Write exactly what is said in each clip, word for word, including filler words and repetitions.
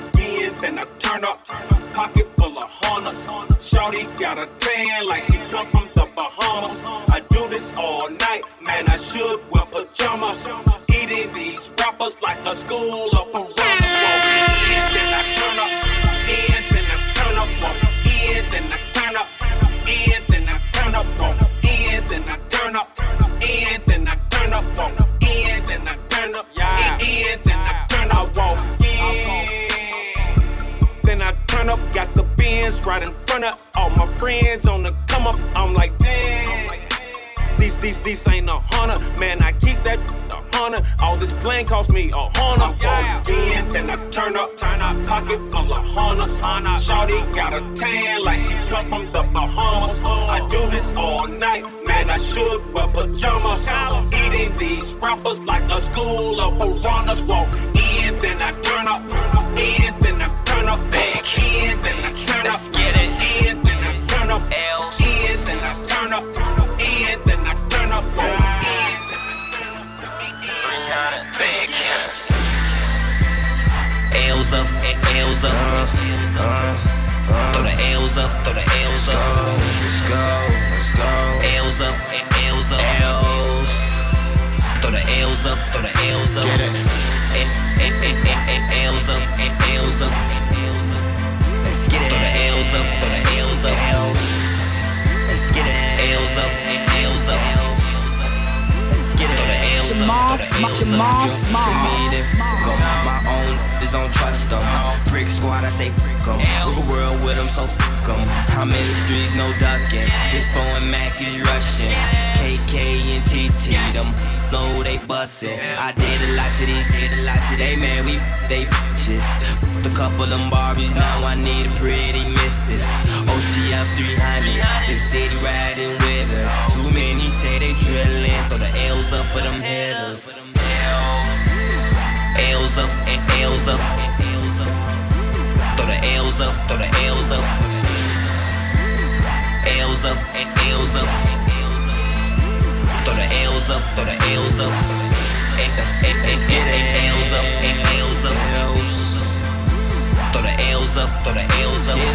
in, then I turn up. Pocket full of hundreds. Shorty got a tan like she come from the Bahamas. I do this all night, man, I should wear pajamas. Eating these rappers like a school of piranhas. In, then I turn up. In, then I turn up. In, then I turn up. In, then I turn up. In, then I turn up. In, then I turn up. In, then I turn up. Yeah. In, then I turn up. Walk in. Then I turn up, got the Benz right in front of all my friends on the come up. I'm like, damn. These, these, these ain't a hundred. Man, I keep that a hundred. All this plane cost me a hundred. Yeah. In, then I turn up, turn up, pocket full of hundreds. Shorty got a tan like she come from the Bahamas. I do this all night, man, I should wear pajamas. Eating these rappers like a school of piranhas. Walk in, then I turn up. In, then I turn up. Back in, then I turn up. Let's get it. In, then I turn up. L's. In, then I turn up. In, then I turn up. In, three hundred, big count. L's up, L's up. Uh, uh, uh, throw the L's up, throw the L's up. Let's go, let's go. L's up, L's up. L's. Throw the L's up, throw the L's up. Get it. L's up, L's up. Let's get it. Throw the L's up, throw the L's up. Let's get it. L's up, L's up. Let's get it. Throw the L's up, Jamal, throw the L's Jamal, up. Small. Go my own, is on trust them. Brick squad, I say f*** em. Rule the world with them, so f*** em. I'm in the streets, no ducking. This phone Mac is rushing. K K and T T, them flow, they bustin'. I did a lot to these, did a lot to they man, we f- they bitches. A couple of them Barbies, now I need a pretty missus. O T F three hundred, they city riding with us. Too many say they drillin', throw the L's up for them hitters. L's up, L's up. Throw the L's up, throw the L's up. L's up, L's up. Throw the L's up, throw the L's up. Let's get it. L's up, L's up. Throw the L's up, throw the L's up.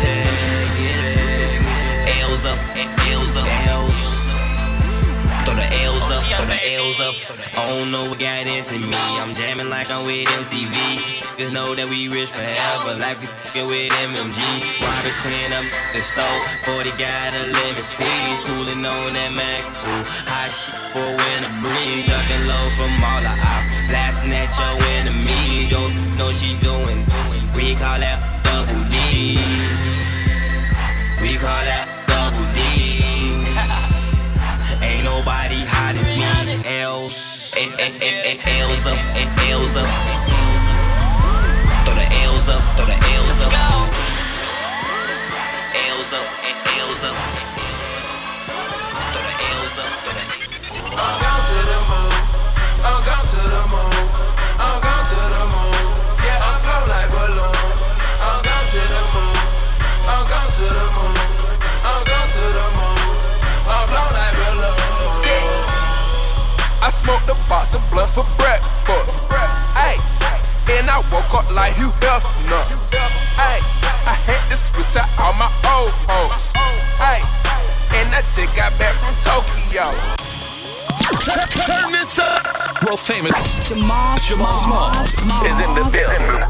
L's up, L's up. Throw the L's up, throw the L's up. I don't know what got into me. I'm jamming like I'm with M T V. Just know that we rich forever, like we fucking with M M G. Why to clean up the stove? forty got a lemon squeeze. Cooling on that Mac two. Hot shit for winter breeze. Ducking low from all the ops. Blasting at your enemies. Yo, know she doing. We call that double D. We call that double D. Ain't nobody hot as me. L's, L's up, L's up. Throw the L's up, throw the L's up. L's up, L's up. Throw the L's up, throw the. I'm gone to the moon. I'm gone to the moon. I'm gone to the moon. Yeah, I float like balloon. I'm gone to the moon. I'm gone to the moon. I'm gone to the moon. I'm blown like balloon. I smoked a box of blunt for breakfast. Ayy, and I woke up like Hugh Hefner. Ayy, I had to switch out all my old hoes. Ayy, and I just got back from Tokyo. Turn this up. World famous Jamal, Jamal Smalls is in the building.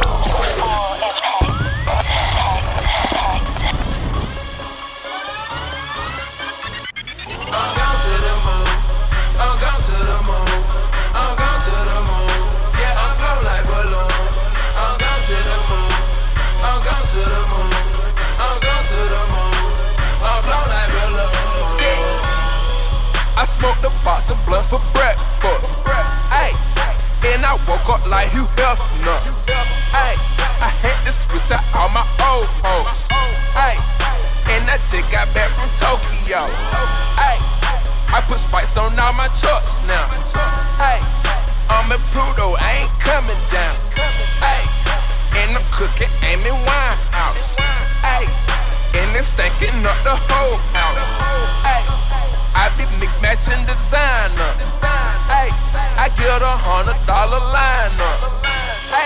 I'm gone to the moon. I'm gone to the moon. I'm gone to the moon. Yeah, I float like balloon. I'm gone to the moon. I'm gone to the moon. I'm gone to the moon. I'm float like balloon. I smoked a box of blunts for breakfast. Ayy, and I woke up like Hugh Hefner. Ayy, I had to switch out all my old hoes. Ayy, and I just got back from Tokyo. Ayy, I put spikes on all my trucks now. Ayy, I'm in Pluto, I ain't coming down. Ayy, and I'm cooking Amy Winehouse. Ayy, and it's stinking up the whole house. Ayy, I be mix matching designer. Ayy, I get a hundred dollar lineup. Ayy,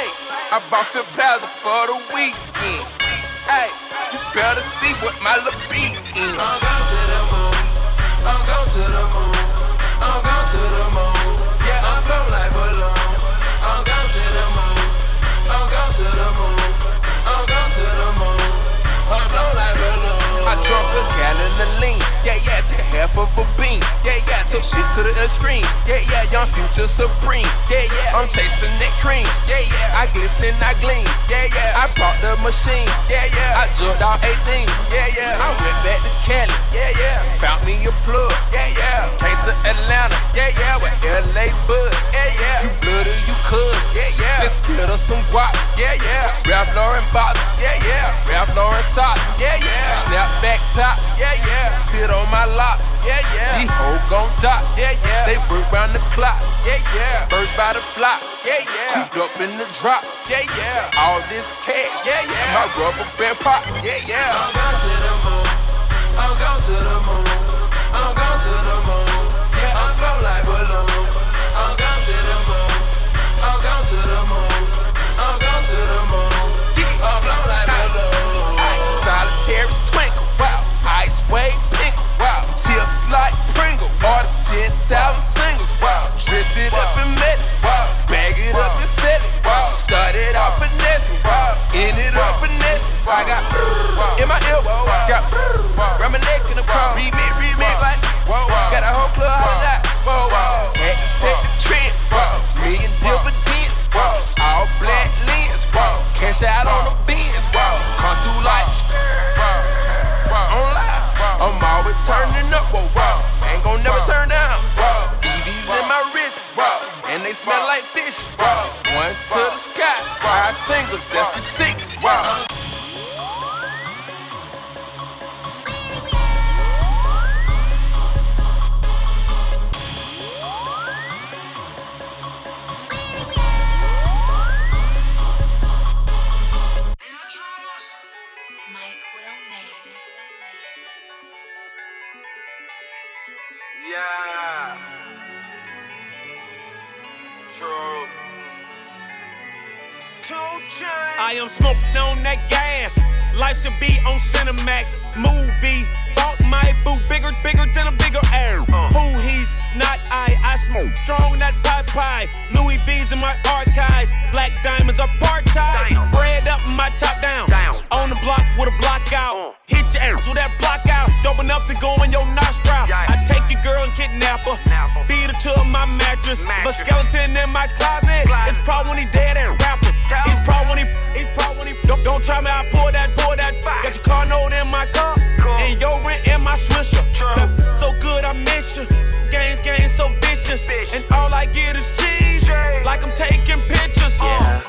I bought the Plaza for the weekend. Hey, you better see what my little beat is. I'm going to the moon. I'm going to the moon. I'm going to the moon. Yeah, I'm floating like balloon. I'm going to the moon. I'm going to the moon. I'm going to the moon. I'm floating like balloon. I drunk a gallon of lean. Yeah, yeah, took a half of a bean. Yeah, yeah, took shit to the extreme. Yeah, yeah, young future supreme. Yeah, yeah, I'm chasing that cream. Yeah, yeah, I glisten, I gleam. Yeah, yeah, I bought the machine. Yeah, yeah, I jumped out eighteen. Yeah, yeah, I went back to Cali. Yeah, yeah, found me a plug. Yeah, yeah, came to Atlanta. Yeah, yeah, with L A Bud. Yeah, yeah, you bloody, you could. Yeah, yeah, let's get us some guap. Yeah, yeah, Ralph Lauren box. Yeah, yeah, Ralph Lauren top. Yeah, yeah, snap back top. Yeah, yeah, sit on my locks. Yeah, yeah, these hoes gon' drop. Yeah, yeah, they work round the clock. Yeah, yeah, first by the flock. Yeah, yeah, cooped up in the drop. Yeah, yeah, all this cash. Yeah, yeah, my rubber band pop. Yeah, yeah, I'm going to the moon. I'm going to the moon. I'm going to the moon. Yeah, I'm floating like balloon. I'm going to the moon. I'm going to the moon. I'm going to the moon. I'm floating like balloon. Solitary twinkle, wow. Ice wave pink, wow. Tips like Pringle, order ten thousand singles, wow. Dress it up and met it, wow. Bag it up and sell it, wow. Started off finessing, wow. Ended up finessing, wow. I got in my ear, got round my neck in the car. Remix, remix like, got a whole club hot, whoa, whoa. Had to take the trend, wow. Million dividends, wow. All black lens, wow. Cash out on the Benz, wow. Come through like, on live, I'm always turning up, whoa, whoa. Ain't gon' never turn down, whoa. E Vs in my wrist, whoa. And they smell like fish, whoa. One to the sky, five fingers, that's the six, whoa. Yeah. True. I am smoking on that gas. Life should be on Cinemax. Movie. Bought my boo bigger, bigger than a bigger air. Uh. Who he's not I. I smoke strong, not pie pie. Louis V's in my archives. Black diamonds are part-time. Bread up, my top down. down. On the block with a block out. Uh. Hit your ass with that block out. Dope enough to go in your nostril. Yeah. I take your girl and kidnap her. Napper. Feed her to my mattress. mattress. But skeleton in my closet. closet. It's probably when he dead and rapper. He's probably when he, he's probably when he. Don't, don't try me, I pour that, pour that. Five. Got your car note in my car. Cool. And your rent in my swisher. True. So good I miss you. Games, games so vicious. Fish. And all I get is cheese. Jeez. Like I'm taking pictures. Yeah.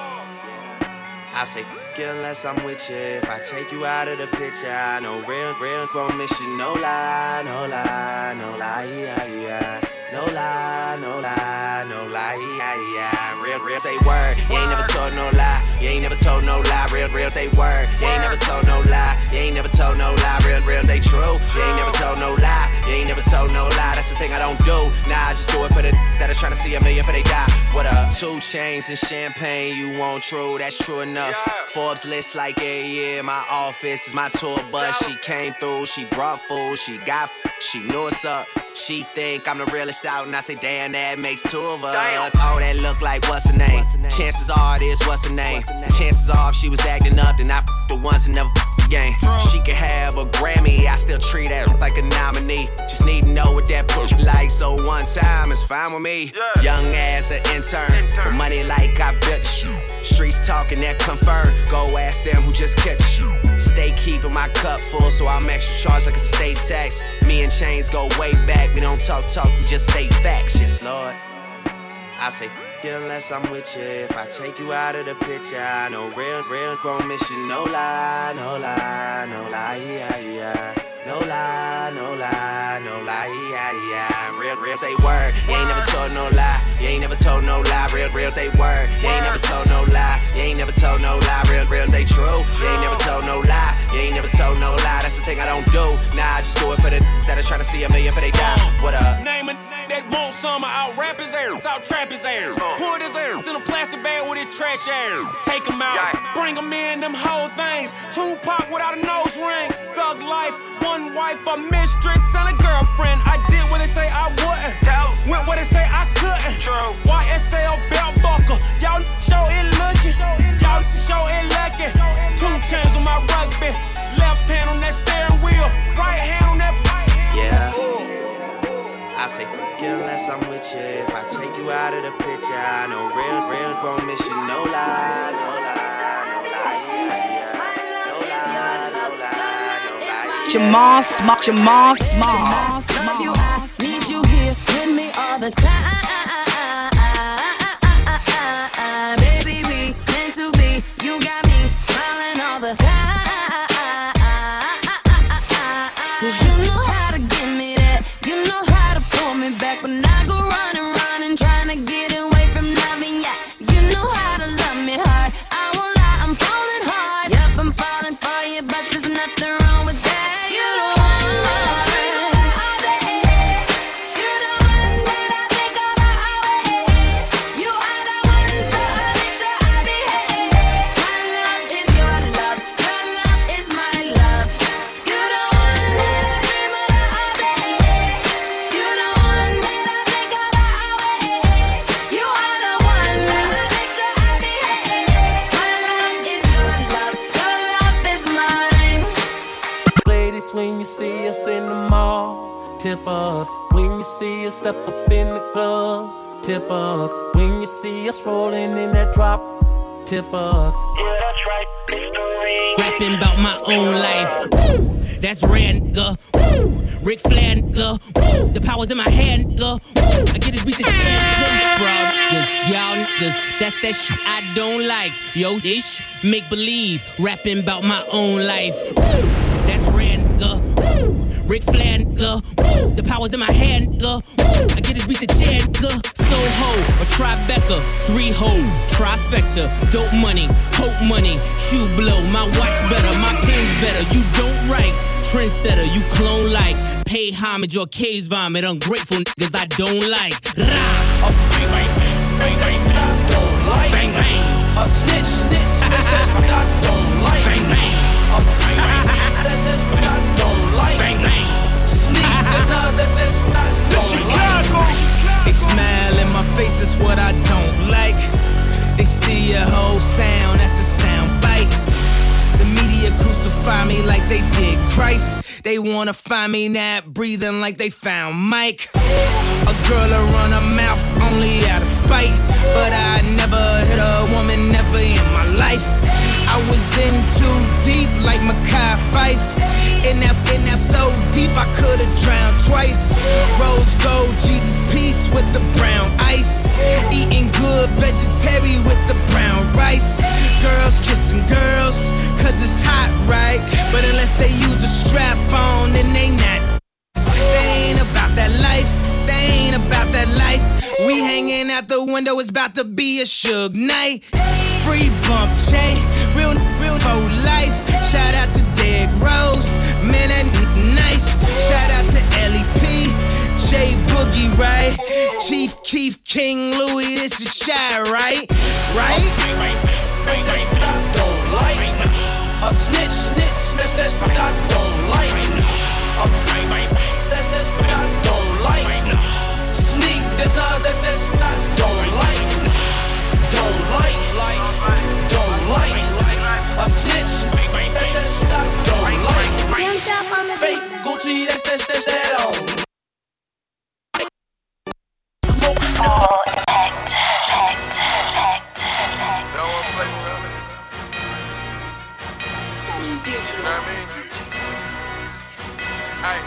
I say unless I'm with you. If I take you out of the picture, I know real, real won't miss you. No lie, no lie, no lie, yeah, yeah. No lie, no lie, no lie, yeah, yeah. Real, real say word. You ain't never told no lie. You ain't never told no lie. Real, real say word. You ain't never told no lie. You ain't never told no lie. Real, real say true. You ain't never told no lie. You ain't never told no lie. That's the thing I don't do. Nah, I just do it for the that are trying to see a million for they die. What up? Two chains and champagne. You want true? That's true enough. Forbes list like a year. My office is my tour bus. She came through. She brought food. She got. She knew what's up. She think I'm the realest out, and I say, damn, that makes two of us. Oh, that look like what's her name? What's her name? Chances are it is what's her name? What's her name? Chances are if she was acting up, then I f the ones and never f the game. She could have a Grammy, I still treat her like a nominee. Just need to know what that push like, so one time is fine with me. Yeah. Young ass an intern, intern. With money like I built you. Streets talking that confirm. Go ask them who just catch you. Stay keeping my cup full, so I'm extra charged like a state tax. Me and Chains go way back. We don't talk talk, we just say facts. Yes, Lord. I say unless I'm with you. If I take you out of the picture, I know real, real won't miss you. No lie, no lie, no lie, yeah, yeah. No lie, no lie, no lie, yeah, yeah. Real, real say word. You ain't never told no lie. You ain't never told no lie. Real, real say word. You ain't never told no lie. You ain't never told no lie. Real, real say true. You ain't never told no lie. You ain't never told no lie. That's the thing I don't do. Nah, I just do it for the that are trying to see a million for they die. What up? Name a that want some, out rap his air, out trap his air. Put his air in a plastic bag with his trash air. Take them out, bring them in, them whole things. Tupac without a nose ring. Thug life, one wife, a mistress, and a girlfriend. I did what they say I wouldn't. Went what they say I couldn't. Y S L belt buckle. Y'all show it looking. Y'all show it lacking. Two chains on my rugby. Left hand on that steering wheel. Right hand on that. Yeah. I say, unless I'm with you. If I take you out of the picture, I know real, real gon' miss you. No lie, no lie, no lie, yeah, yeah. No lie, no lie, no lie. Jamal Small, Jamal Small. Love you, I need you here with me all the time. Baby, we meant to be. You got me smiling all the time. Cause you know how to give me that. You know how to pull me back when I go running, running, trying to get away from loving ya. You know how to love me hard. I won't lie, I'm falling hard. Yup, I'm falling for you, but there's nothing wrong with that. You don't want love. You the one that I think about always. You are the one, so I make sure I behave. My love is your love. Your love is my love. You the one that I dream about all day. You the one that I think about always. You are the one, so I make sure I behave. My love is your love. Your love is mine. Ladies, when you see us in the mall, tip us. When you see us step up in the club, tip us. When you see us rolling in that drop, tip us. Rapping about my own life. Woo! That's rare, nigga. Woo! Ric Flair, nigga. Woo! The power's in my hand, nigga. Woo! I get this beat the chair, nigga. Fraud niggas, y'all niggas. That's that shit I don't like. Yo, this make believe. Rapping about my own life. Woo! That's rare, nigga. Woo! Ric Flair, nigga. Woo! The power's in my hand, nigga. Woo! I get this beat the chair, nigga. Soho, a Tribeca, three hole, trifecta, dope money, hope money, shoe blow, my watch better, my pen's better, you don't write, trendsetter, you clone like, pay homage or case vomit, ungrateful niggas I don't like. Rah! Oh, bang, bang, bang, bang, I don't like. Bang, bang. A snitch, snitch, that's that's what I don't like. Bang, bang. Oh, bang, bang, that's that's what I don't like. Bang, bang. Sneak, that's how, that's that's what I don't like. They smile in my face, is what I don't like. They steal your whole sound, that's a sound bite. The media crucify me like they did Christ. They wanna find me not breathing like they found Mike. A girl will run her mouth only out of spite, but I never hit a woman, never in my life. I was in too deep like Mekhi Phifer. In that, in that so deep I could've drowned twice. Rose gold, Jesus peace with the brown ice. Eating good vegetarian with the brown rice. Girls kissing girls, cause it's hot, right? But unless they use a strap on, then they not. They ain't about that life, they ain't about that life. We hanging out the window, it's about to be a Suge night. Free bump, J, real, real whole life. Shout out to Derrick Rose, man, that n- nice. Shout out to L E P, J Boogie, right? Chief Keef, King Louis, this is Shy, right? Right? Bang, bang, bang, bang, I don't like. A snitch, snitch, that's that's what I don't like. A bang, bang, that's that's what I don't like. Sneak, that's how, that's that's what I don't like. Don't like, like, don't like. A snitch, that's that's what I don't like. Fake Gucci, that's that's that's that on. Full effect, effect, effect, effect. No one play brother. You know what I mean? Aye.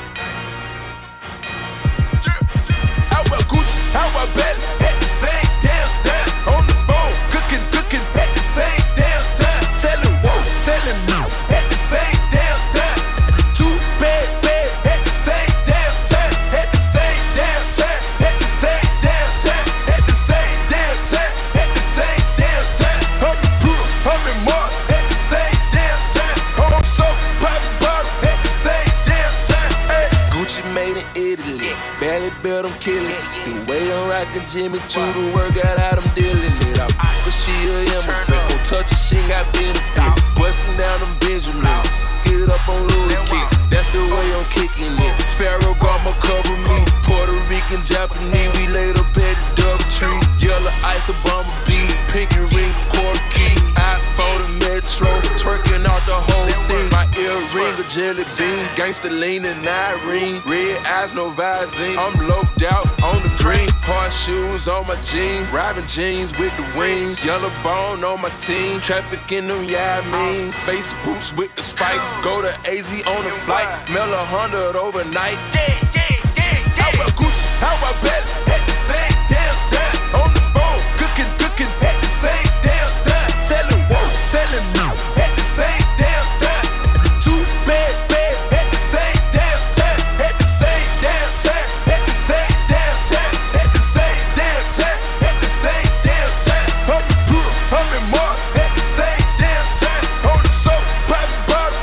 How about Gucci? How about Belly? At the same damn time. On the phone, cooking, cooking at the same damn time. Tell him, whoa, tell him no. At the same damn time. Two bad, bad at the same damn time. At the same damn time. At the same damn time. At the same damn time. At the same damn time. I'm the pool, I'm in Mars. At the same damn time. I'm so private bottle. At the same damn time. Hey. Gucci made in Italy. Barely built, I'm killing it. The way I'm rockin' Jimmy Choo, the work out, I'm dealing it. I'm for she a immigrant. Don't touch her, she ain't got benefit. Bustin' down them Benjamin. Get up on Louis kicks, that's the way I'm kicking it. Pharaoh Gama cover me, Puerto Rican, Japanese. We laid up at the Doubletree. Yellow ice, a bomber beat, pinky ring, quarter key. iPhone and Metro, twerking out the whole thing. My earring, a jelly bean, gangsta lean and Irene. Red eyes, no Visine. I'm loped out on the green. Hard shoes on my jeans, Robin jeans with the wings. Yellow bone on my team, trafficking them yeah means. Face boots with the spikes. Go to A Z on the flight, mail a hundred overnight. Yeah, yeah, yeah, yeah. How about Gucci? How about Belly? At the same damn time. On the phone, cooking, cooking. At the same damn time. Telling whoa, telling no. At the same damn time. Too bad, bad. At the same damn time. At the same damn time. At the same damn time. At the same damn time. At the same damn time. I'm in Pluto, I'm in Mars. At the same damn time. On the soap, popping bottles.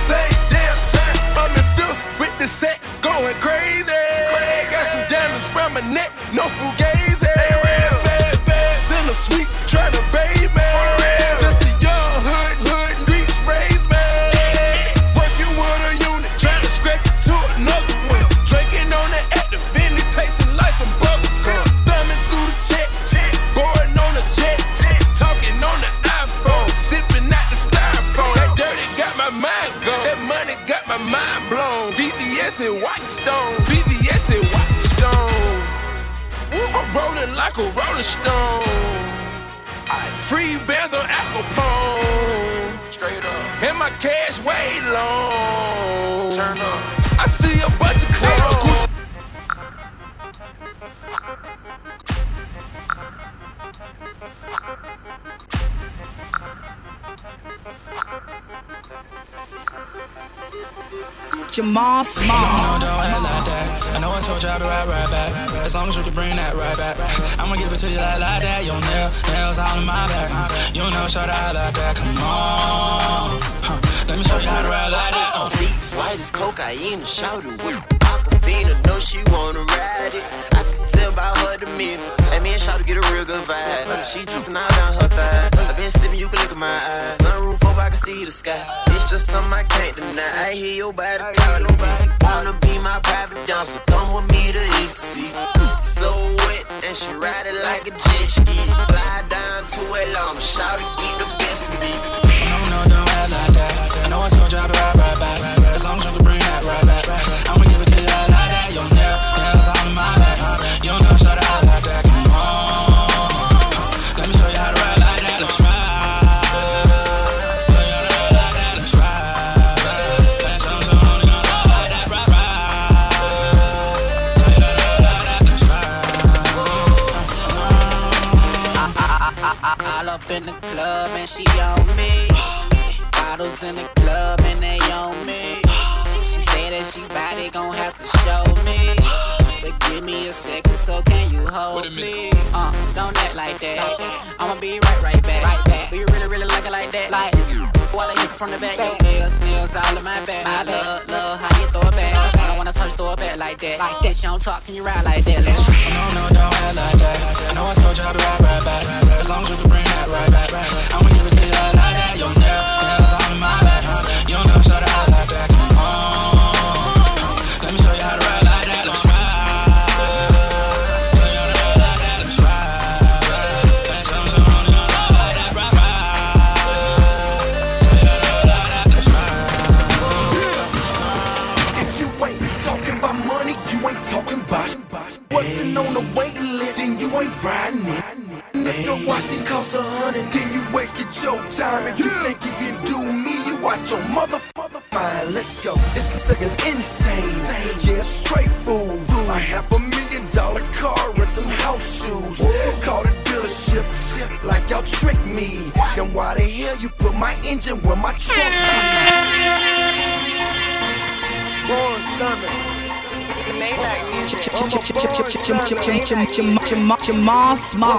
The set going crazy. Got some diamonds round my neck, no fugazi. Bad, bad, still a sweet, tryna bathe me. Just a young hood, hood, reach, raise me. Working with a unit, tryna scratch it to another one. Drinking on the active, Vinny, tasting like some bubble gum. Thumbing through the check, check, boarding on the jet, jet, talking on the iPhone, sipping out the styrofoam. That dirty got my mind gone, that money got my mind blown. V V S and White Stone, V V S and White Stone. I'm rolling like a rolling stone. Free bands on Al Capone. Straight up. And my cash way long. Turn up. I see a bunch of clothes. Jamal Small. No, don't act like that. I know I told you I'll be right, right back. As long as you can bring that right back. I'ma give it to you like, like that. Your nail, nails all in my back. You know, show that like that. Come on. Huh. Let me show you how to ride like that. Uh. Beats white as cocaine, shout it with Aquafina. Know she wanna ride it. I can tell by her demeanor. Let me and shout to get a real good vibe. She drooping out down her thigh. I been sipping, you can look at my eyes. Sunroof up, I can see the sky. It's just something I can't deny. I hear your body calling me. Wanna be my private dancer, come with me to ecstasy. So wet, and she ride it like a jet ski. Fly down to Atlanta, shout to get the best of me. No, no, don't act like that. I know I told you I'll be right, right back. As long as you can bring that right back. I'ma give it to you like, like that. Your nail, nails all in my back. You don't know, show that like that. Come on. Let me show you how to ride like that. Let's ride. All up in the club and she on me. Bottles in the club and they on me. She said that she body gon' have to show me. But give me a second, so can you hold please? Uh, don't act like that. I'ma be right, right back. Right back. Do you really, really like it like that? Like, while I hit from the back. Your nails, nails all in my back. I love, love how you throw it back. I don't wanna touch, throw it back like that. Like that, she don't talk, can you ride like that? Let's try. No, no, don't act like that. I know I told you I'll be right, right back. As long as you can bring that right back. I'ma give it to you like, like that. Your nail, nails all in my back. You don't never show the eye like that. Come on. Let me show you how to ride like that. Let's ride. Wasn't on the waiting list, then you ain't riding it. If your watch didn't cost a hundred, then you wasted your time. If you think you can do me, you watch your mother, mother fine. Let's go. This is looking insane. Yeah, straight fool. I have a million dollar car and some house shoes. Call the dealership, like y'all tricked me. Then why the hell you put my engine where my truck be? Born stomach. Jamal Small.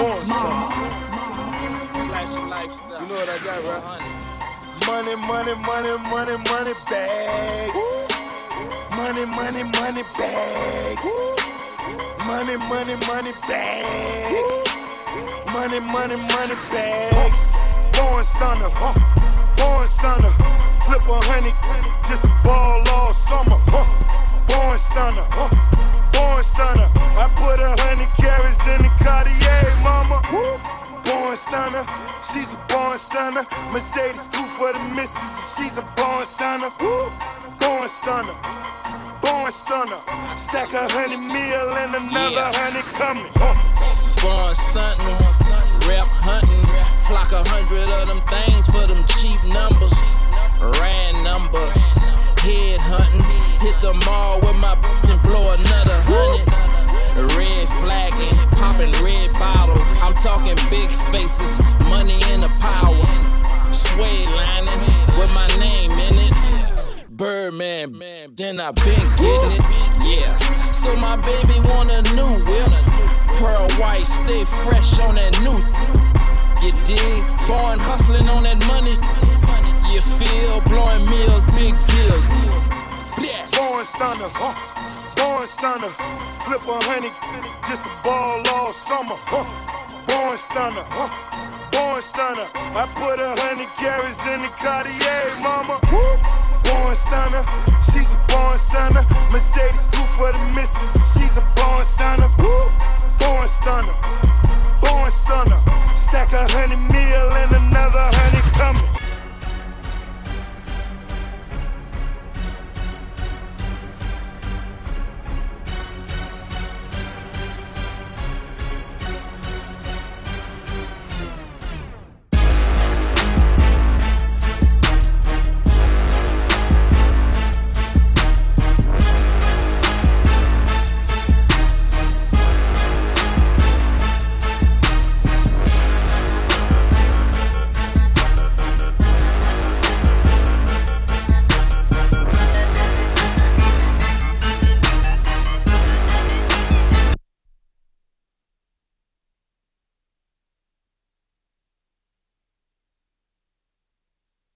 You know what I got, right? Money, money, money, money, money bags. Money, money, money bags. Money, money, money bags. Money, money, money bags. Born stunner, huh? Born stunner. Flip a honey, just a ball all summer, huh? Born stunner, huh? Born stunner. I put a hundred carats in the Cartier, mama. Woo. Born stunner, she's a born stunner. Mercedes coupe for the missus, she's a born stunner. Woo. Born stunner, born stunner. Stack a hundred mil and another Yeah. hundred coming. Huh. Born stunting, rep hunting. Flock a hundred of them things for them cheap numbers. Ran numbers, head hunting. Hit the mall with my b- and blow another hundred. Red flagging, popping red bottles. I'm talking big faces, money in the power. Suede lining with my name in it. Birdman, then I been getting it. Yeah. So my baby want a new whip. Pearl white, stay fresh on that new. You dig? Born hustling on that money. You feel? Blowing meals, big deals. Yeah. Born stunner, huh? Born stunner. Flip a honey, just a ball all summer, huh? Born stunner, huh? Born stunner. I put a hundred carats in the Cartier, mama. Woo. Born stunner, she's a born stunner. Mercedes coupe for the missus, she's a born stunner. Woo. Born stunner, born stunner. Stack a hundred mil and another hundred coming.